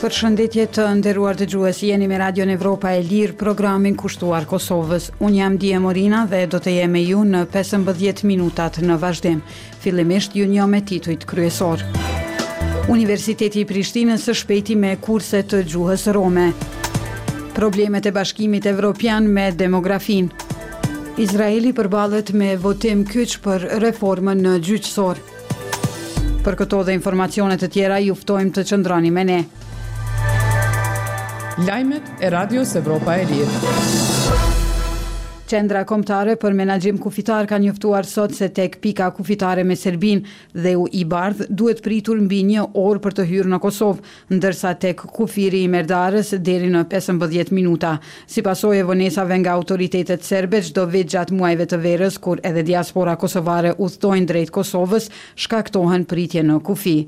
Përshëndetje të nderuar dëgjues, jeni me Radion Evropa e Lirë, programin kushtuar Kosovës. Unë jam Dije Morina dhe do të jem me ju në 15 minutat në vazhdim. Fillimisht ju njoh me titujt kryesor. Universiteti i Prishtinës së shpejti me kurse të gjuhës rome. Problemet e Bashkimit Evropian me demografin. Izraeli përballet me votim kyç për reformën në gjyqësor. Për këto dhe informacione të tjera ju ftojmë të qëndroni me ne. Lajmet e Radios Evropa e Lirë. Qendra Kombëtare për Menaxhim Kufitar ka njoftuar sot se tek pika kufitare me Serbinë dhe i bardh duhet pritur mbi 1 orë për të hyrë në Kosovë, ndërsa tek kufiri i Merdarës deri në 15 minuta. Si pasojë e vonesave nga autoritetet serbe, çdo vit gjatë muajve të verës, kur edhe diaspora kosovare udhtojnë drejt Kosovës, shkaktohen pritje në kufi.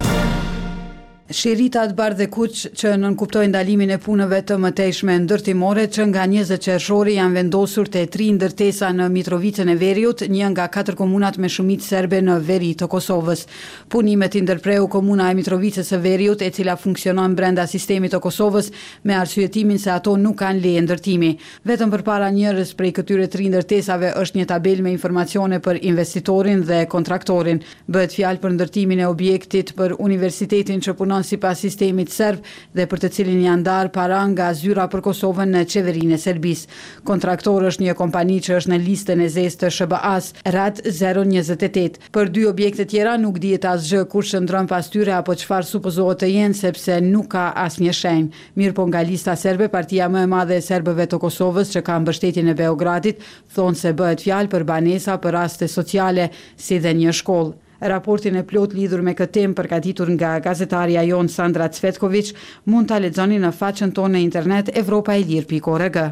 Shiritat Bardh dhe Kuq që nënkuptojnë ndalimin e punëve të mëtejshme ndërtimore që nga 20 qershori janë vendosur te 3 ndërtesa në Mitrovicën e Veriut, një nga 4 komunat me shumicë serbe në veri të Kosovës. Punimet i ndërpreu komuna e Mitrovicës së Veriut, e cila funksionon brenda sistemit të Kosovës, me arsyetimin se ato nuk kanë leje ndërtimi. Vetëm përpara njërës prej këtyre 3 ndërtesave është një tabel me informacione për investitorin dhe kontraktorin. Bëhet fjalë për ndërtimin e objektit për universitetin që punon sipas sistemit serb dhe për të cilin janë ndarë para nga zyra për Kosovën në qeverinë e Serbisë. Kontraktor është një kompani që është në listën e zezë të SBA-s, RAD 028. Për 2 objekte tjera nuk dihet asgjë kush shndron pas tyre apo çfarë supozohet të jenë, sepse nuk ka asnjë shenjë. Mirëpo nga lista serbe, partia më e madhe e serbëve të Kosovës, që ka mbështetjen e Beogradit, thonë se bëhet fjalë për banesa për raste sociale, si dhe një shkollë. Raportin e plot lidhur me këtë temë përgatitur nga gazetarja jon Sandra Cvetković mund ta lexoni në faqen tonë në internet evropaelir.org.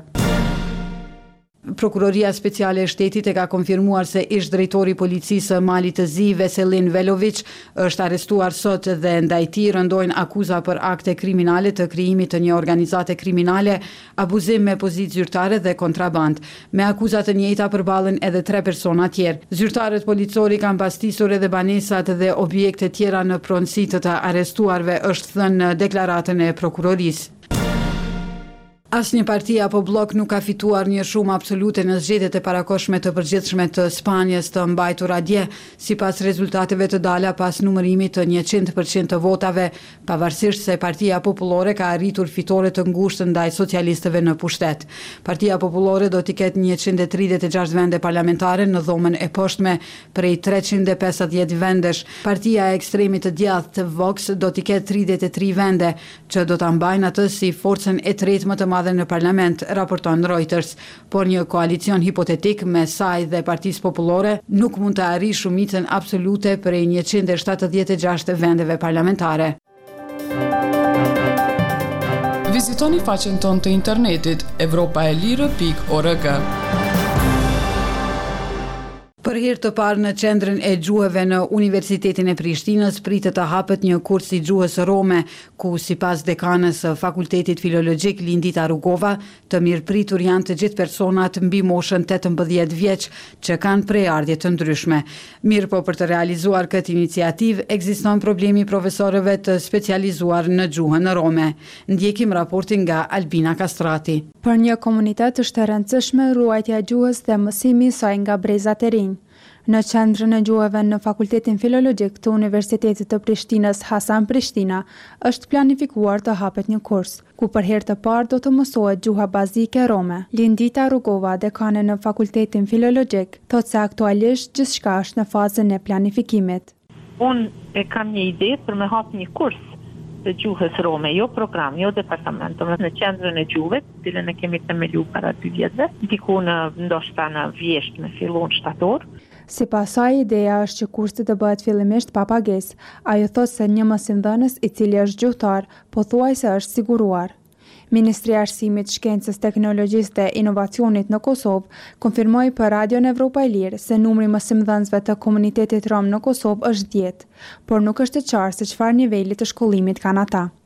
Prokuroria Speciale e Shtetit e ka konfirmuar se ish drejtori i policisë Malit të Zi, Veselin Velović, është arrestuar sot dhe ndaj tij rëndojnë akuza për akte kriminale të krijimit të një organizate kriminale, abuzim me pozitë zyrtare dhe kontraband. Me akuza të njëjta përballen edhe 3 persona tjerë. Zyrtarët policori kanë pastisur edhe banesat dhe objekte tjera në pronësi të arrestuarve, është thënë në deklaratën e prokurorisë. Asnjë parti apo blok nuk ka fituar një shumë absolute në zgjedhjet e parakohshme të përgjithshme të Spanjës të mbajtura dje, sipas rezultateve të dala pas numërimit të 100% të votave, pavarësisht se Partia Popullore ka arritur fitore të ngushtë ndaj socialistëve në pushtet. Partia Popullore do t'i ketë 136 vende parlamentare në dhomën e poshtme prej 350 vendesh. Partia e ekstremit të djathtë Vox do t'i ketë 33 vende, që do ta mbajnë atë si forcën e tretë më të madhe në parlament, raporton Reuters, por një koalicion hipotetik me saj dhe Partisë Popullore nuk mund të arrijë shumicën absolute prej 176 vendeve parlamentare. Vizitoni faqen tonë të internetit evropaelire.org. Për herë të parë në qendrën e gjuhëve në Universitetin e Prishtinës pritet të hapet një kurs i gjuhës rome, ku sipas dekanës së Fakultetit Filologjik Lindita Rugova, të mirëpritur janë të gjithë personat mbi moshën 18 vjeç që kanë prejardhje të ndryshme. Mirëpo për të realizuar këtë iniciativë ekziston problemi profesorëve të specializuar në gjuhën rome. Ndjekim raportin nga Albina Kastrati. Për një komunitet është e rëndësishme ruajtja e gjuhës dhe mësimi i saj nga brezat e rinj. Në qendrën e gjuhëve në Fakultetin Filologjik të Universitetit të Prishtinës Hasan Prishtina është planifikuar të hapet një kurs, ku për herë të parë do të mësohet gjuha bazike rome. Lindita Rugova, dekane në Fakultetin Filologjik, thotë se aktualisht gjithçka është në fazën e planifikimit. Unë e kam një ide për me hap një kurs të gjuhës rome, jo program, jo departament, në qendrën e gjuhëve, cilën e kemi themeluar para 2 vjetëve, diku ndoshta në vjesht me fillon shtator. Sipas saj, ideja është që kursi të bëhet fillimisht pa pagesë. Ajo thotë se një mësimdhënës i cili është gjuhëtar, pothuajse është siguruar. Ministria e Arsimit, Shkencës, Teknologjisë dhe Inovacionit në Kosovë konfirmoi për Radion Evropa e Lirë se numri mësimdhënësve të komunitetit rom në Kosovë është 10, por nuk është e qartë se çfarë niveli të shkollimit kanë ata.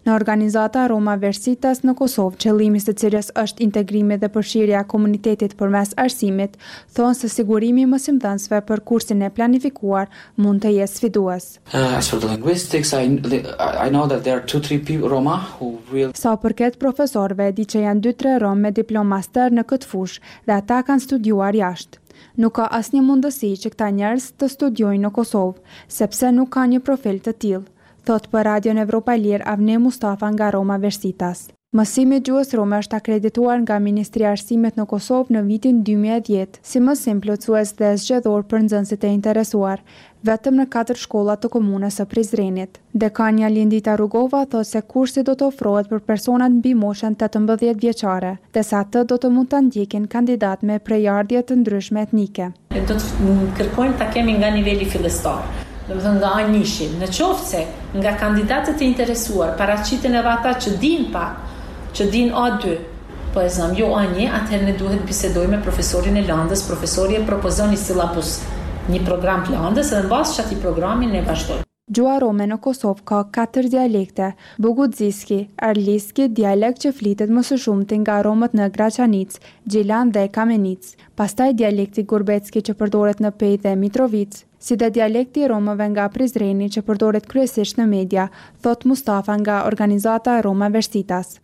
Në organizata Roma Versitas në Kosovë, qëllimi së cilës është integrimi dhe përfshirja e komunitetit përmes arsimit, thonë se sigurimi i mësimdhënësve për kursin e planifikuar mund të jetë sfidues. As for the linguistics, I know that there are 2-3 people Roma who really. Sa përket profesorëve, di që janë 2-3 Rom me diplomë master në këtë fushë dhe ata kanë studiuar jashtë. Nuk ka asnjë mundësi që këta njerëz të studiojnë në Kosovë, sepse nuk ka një profil të tillë, thot për Radion Evropa e Lirë Avne Mustafa nga Roma Versitas. Mësimi i gjuhës rome është akredituar nga Ministria e Arsimit në Kosovë në vitin 2010 si mësim plotësues dhe zgjedhor për nxënësit e interesuar, vetëm në 4 shkolla të komunës së Prizrenit. Dekania Lindita Rugova thotë se kursi do të ofrohet për personat mbi moshën 18 vjeçare, ndërsa atë do të mund ta ndjekin kandidat me prejardhje të ndryshme etnike. Do të kërkojmë ta kemi nga niveli fillestar. Do të thënë nga A1, në qoftë se nga kandidatët e interesuar paraqiten edhe ata që din pak, që din A2, po jo A1, atëherë ne duhet bisedojmë me profesorin e landës, profesori e propozon një silabus, një program të landës dhe në bazë çatij programi ne vazhdojmë. Gjuha rome në Kosovë ka 4 dialekte, bugudziski, arliski, dialekt që flitet më së shumti nga romët në Graçanic, Gjilan dhe Kamenic, pastaj dialekti gurbetski që përdoret në Pej dhe Mitrovic, si dhe dialekti romëve nga Prizreni që përdoret kryesisht në media, thot Mustafa nga organizata Roma Versitas.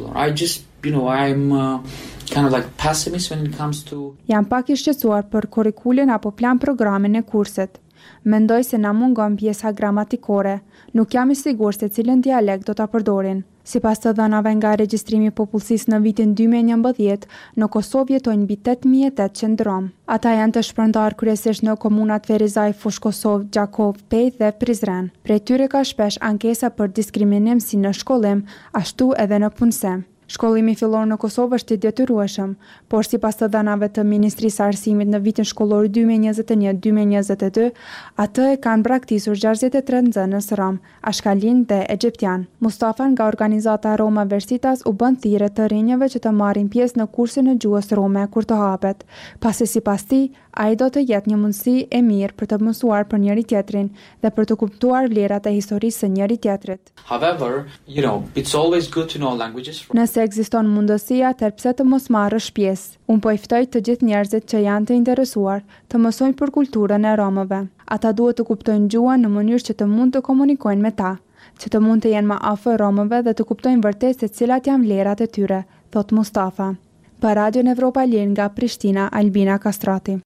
I'm kind of like pessimist when it comes to. Jam pak i shqetësuar për kurrikulin apo plan programin e kursit. Mendoj se na mungon pjesa gramatikore. Nuk jam i sigurt se cilën dialekt do ta përdorin. Sipas të dhënave nga regjistrimi i popullsisë në vitin 2011, në Kosovë jetojnë mbi 8800 rom. Ata janë të shpërndarë kryesisht në komunat Ferizaj, Fush Kosovë, Gjakov, Pej dhe Prizren. Prej tyre ka shpesh ankesa për diskriminim si në shkollim, ashtu edhe në punësim. Shkollimi fillor në Kosovë është i detyrueshëm, por sipas të dhënave të Ministrisë së Arsimit në vitin shkollor 2021-2022, atë e kanë braktisur 63 nxënës rom, ashkalin dhe egjiptian. Mustafa nga organizata Roma Versitas u bën thirrje të rinjve që të marrin pjesë në kursin e gjuhës rome kur të hapet, pasi sipas tij ai do të jetë një mundësi e mirë për të mësuar për njëri tjetrin dhe për të kuptuar vlerat e historisë së njëri tjetrit. However, it's always good to know languages. Nëse ekziston mundësia, atëherë pse të mos marrësh pjesë? Unë po i ftoj të gjithë njerëzit që janë të interesuar të mësojnë për kulturën e romëve. Ata duhet të kuptojnë gjuhën në mënyrë që të mund të komunikojnë me ta, që të mund të jenë më afër romëve dhe të kuptojnë vërtet se cilat janë vlerat e tyre, thot Mustafa. Për Radion Evropa e Lirë nga Prishtina, Albina Kastrati.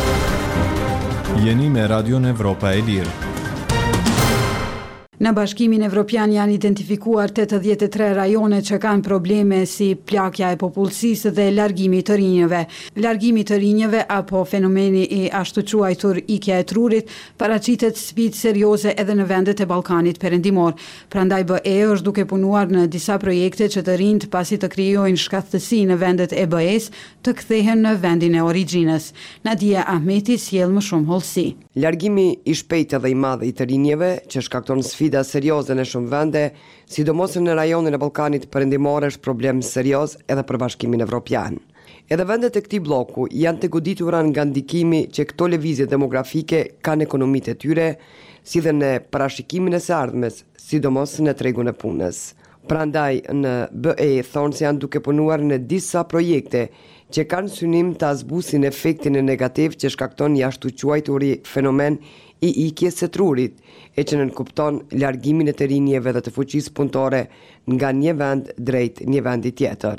Jeni me Radion Evropa e Lirë. Në Bashkimin Evropian janë identifikuar 83 rajone që kanë probleme si plakja e popullsisë dhe largimi të rinjeve. Largimi të rinjeve apo fenomeni i ashtu quajtur ikja e trurit paraqitet sfidë serioze edhe në vendet e Ballkanit Perëndimor. Prandaj BE është duke punuar në disa projekte që të rinjt pasi të krijojnë shkathtësi në vendet e BE-s të kthehen në vendin e origjinës. Nadia Ahmeti sjell më shumë hollësi. Largimi i shpejtë dhe i madh i të rinjeve që shkakton sfida serioze në shumë vende, sidomos në rajonin e Ballkanit Perëndimor është problem serioz edhe për Bashkimin Evropian. Edhe vendet e këtij bloku janë të goditura nga ndikimi që këto lëvizje demografike kanë ekonomitë e tyre, si dhe në parashikimin e së ardhmes, sidomos në tregun e punës. Prandaj në BE thonë se janë duke punuar në disa projekte që kanë synim të zbusin efektin e negativ që shkakton jashtu quajturi fenomen i ikjes së trurit, e që nënkupton largimin e të rinjeve dhe të fuqisë punëtore nga një vend drejt një vendi tjetër.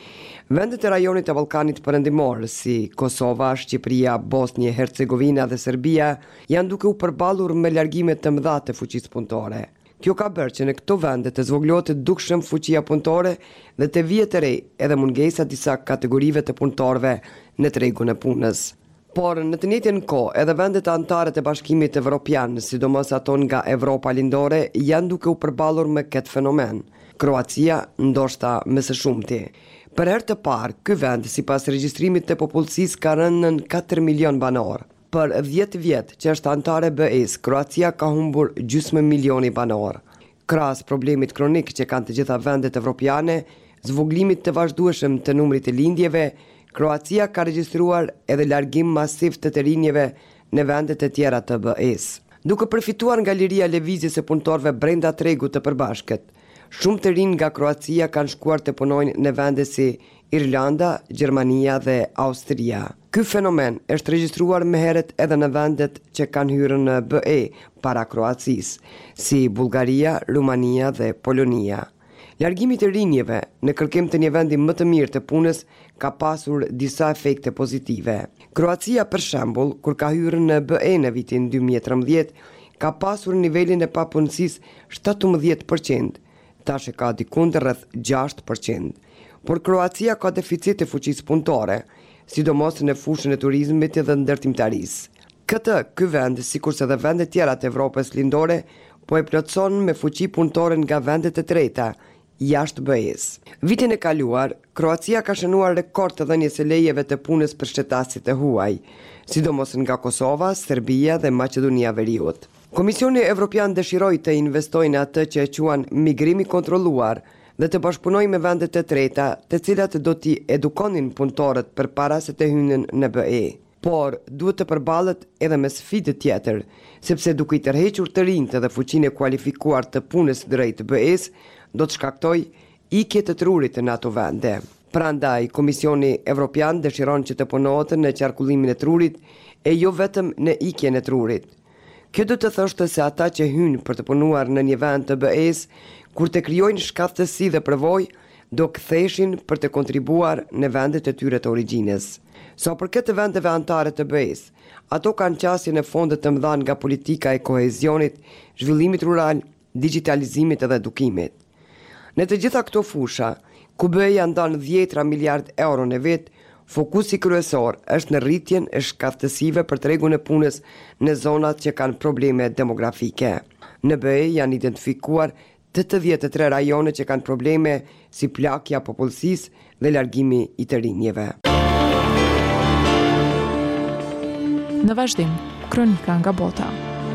Vendet e rajonit të Ballkanit Perëndimor, si Kosova, Shqipëria, Bosnjë, Hercegovina dhe Serbia, janë duke u përballur me largime të mëdha të fuqisë punëtore. Kjo ka bërë që në këto vende të zvoglohet dukshëm fuqia punëtore dhe të vihet e re edhe mungesa disa kategorive të punëtorëve në tregun e punës. Por në të njëjtën kohë, edhe vendet anëtare të Bashkimit Evropian, sidomos ato nga Evropa lindore, janë duke u përballur me këtë fenomen. Kroacia ndoshta më së shumti. Për herë të parë, ky vend sipas regjistrimit të popullsisë ka rënë në 4 milion banor. Për 10 vjet që është anëtare BE-s, Kroacia ka humbur gjysmë milioni banor. Krahas problemit kronik që kanë të gjitha vendet evropiane, zvoglimit të vazhdueshëm të numrit të lindjeve, Kroacia ka regjistruar edhe largim masiv të rinjeve në vendet e tjera të BE-s. Duke përfituar nga liria lëvizjes së punëtorëve brenda tregut të përbashkët, Shumë të rinj nga Kroacia kanë shkuar të punojnë në vende si Irlanda, Gjermania dhe Austria. Ky fenomen është regjistruar më herët edhe në vendet që kanë hyrë në BE para Kroacisë, si Bullgaria, Rumania dhe Polonia. Largimi të rinjeve në kërkim të një vendi më të mirë të punës ka pasur disa efekte pozitive. Kroacia, për shembull, kur ka hyrë në BE në vitin 2013, ka pasur nivelin e papunësisë 17%, tash e ka diku rreth 6%. Por Kroacia ka deficit të fuqisë punëtore, sidomos në fushën e turizmit dhe ndërtimtarisë. Ky vend, sikurse edhe vendet tjera të Evropës lindore, po e plotson me fuqi punëtore nga vendet e treta jashtë BE-s. Vitin e kaluar, Kroacia ka shënuar rekord të dhënies së lejeve të punës për shtetasit e huaj, sidomos nga Kosova, Serbia dhe Maqedonia Veriut. Komisioni Evropian dëshiroi të investojë në atë që e quajnë migrimi kontrolluar dhe të bashkëpunojë me vendet e treta, të cilat do t'i edukonin punëtorët përpara se të hynin në BE. Por duhet të përballet edhe me sfidë tjetër, sepse duke i tërhequr të rinjtë dhe fuqinë e kualifikuar të punës drejt BE-s, do të shkaktoj ikje të trurit në ato vende. Prandaj, Komisioni Evropian dëshiron që të punohet në qarkullimin e trurit e jo vetëm në ikjen e trurit. Kjo do të thoshte se ata që hynë për të punuar në një vend të BE-s, kur të krijojnë shkaktësi dhe përvojë, do ktheshin për të kontribuar në vendet e tyre të origjinës. Sa për këtë vendeve antare të BE-s, ato kanë qasje në fonde të mëdha nga politika e kohezionit, zhvillimit rural, digitalizimit dhe edukimit. Në të gjitha këto fusha, ku BE-ja ndan 10 miliard euro në vit, fokusi kryesor është në rritjen e shkaktësive për tregun e punës në zonat që kanë probleme demografike. Në BE janë identifikuar 83 rajone që kanë probleme si plakja popullsisë dhe largimi i të rinjeve. Në vazhdim, kronika nga bota.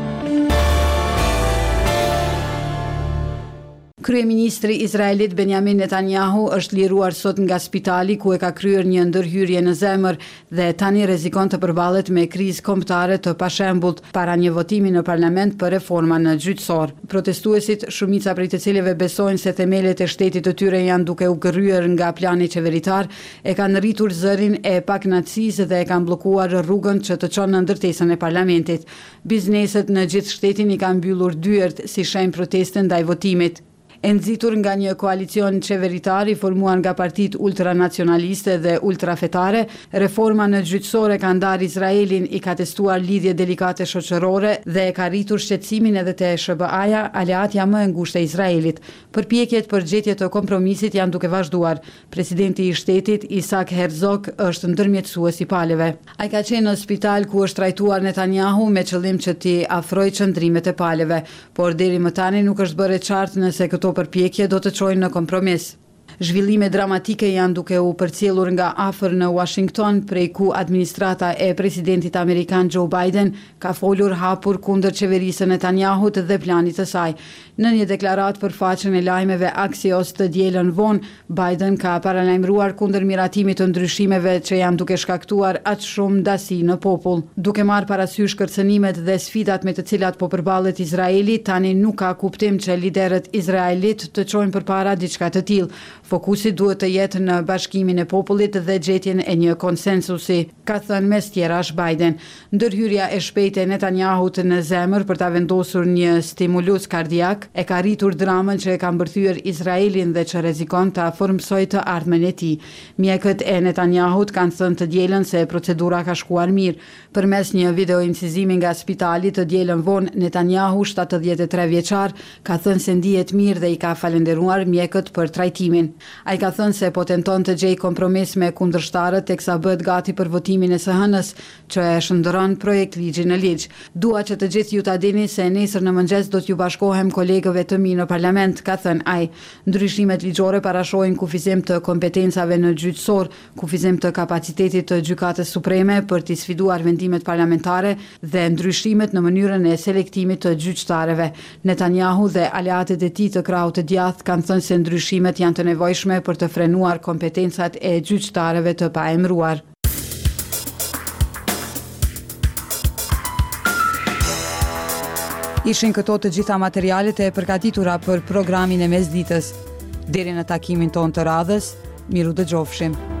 Kryeministri Izraelit Benjamin Netanyahu është liruar sot nga spitali ku e ka kryer një ndërhyrje në zemër dhe tani rrezikon të përballet me krizë kombëtare të pashembullt para një votimi në parlament për reforma në gjyqësor. Protestuesit, shumica prej të cilëve besojnë se themelet e shtetit të tyre janë duke u kërryer nga plani qeveritar, e kanë rritur zërin e pakënaqësisë dhe e kanë bllokuar rrugën që të çon në ndërtesën e parlamentit. Bizneset në gjithë shtetin i kanë mbyllur dyert si shenjë proteste ndaj votimit. E nxitur nga një koalicion qeveritar i formuar nga partitë ultranacionaliste dhe ultrafetare, reforma në gjyqësore ka ndarë Izraelin, i ka testuar lidhje delikate shoqërore dhe e ka rritur shqetësimin edhe te SBA-ja, aleatja më e ngushtë e Izraelit. Përpjekjet për gjetje të kompromisit janë duke vazhduar. Presidenti i shtetit, Isaac Herzog, është ndërmjetësues i palëve. Ai ka qenë në spital ku është trajtuar Netanyahu me qëllim që t'i afrojë çndrimet e palëve, por deri më tani nuk është bërë qartë nëse këto përpjekje do të çojnë në kompromis. Zhvillime dramatike janë duke u përcjellur nga afër në Washington, prej ku administrata e presidentit amerikan Joe Biden ka folur hapur kundër qeverisë Netanyahut dhe planit të saj. Në një deklaratë për faqen e lajmeve Axios të dielën vonë, Biden ka paralajmëruar kundër miratimit të ndryshimeve që janë duke shkaktuar aq shumë dasi në popull. Duke marrë parasysh kërcënimet dhe sfidat me të cilat po përballet Izraeli, tani nuk ka kuptim që liderët izraelit të çojnë përpara diçka të tillë. Fokusi duhet të jetë në bashkimin e popullit dhe gjetjen e një konsensusi, ka thënë mes tjerash Biden. Ndërhyrja e shpejtë e Netanyahut në zemër për ta vendosur një stimulus kardiak e ka rritur dramën që e ka mbërthyer Izraelin dhe që rrezikon ta formsojë të ardhmen e tij. Mjekët e Netanyahut kanë thënë të dielën se procedura ka shkuar mirë. Përmes një video incizimi nga spitali të dielën vonë, Netanyahu, 73 vjeçar, ka thënë se ndihet mirë dhe i ka falendëruar mjekët për trajtimin. Ai ka thënë se po tenton të gjejë kompromis me kundërshtarët teksa bëhet gati për votimin e së hënës, që e shndërron projekt ligji në ligj. Dua që të gjithë ju ta dini se nesër në mëngjes do t'ju bashkohem kolegëve të mi në parlament, ka thënë ai. Ndryshimet ligjore parashohin kufizim të kompetencave në gjyqësor, kufizim të kapacitetit të gjykatës supreme për t'i sfiduar vendimet parlamentare dhe ndryshimet në mënyrën e selektimit të gjyqtarëve. Netanyahu dhe aleatët e tij të krahut të djathtë kanë thënë se ndryshimet janë të nevojshme për të frenuar kompetencat e gjyqtarëve të paemëruar. Ishin këto të gjitha materialet e përgatitura për programin e mesditës. Deri në takimin ton të radhës, miru dëgjofshim.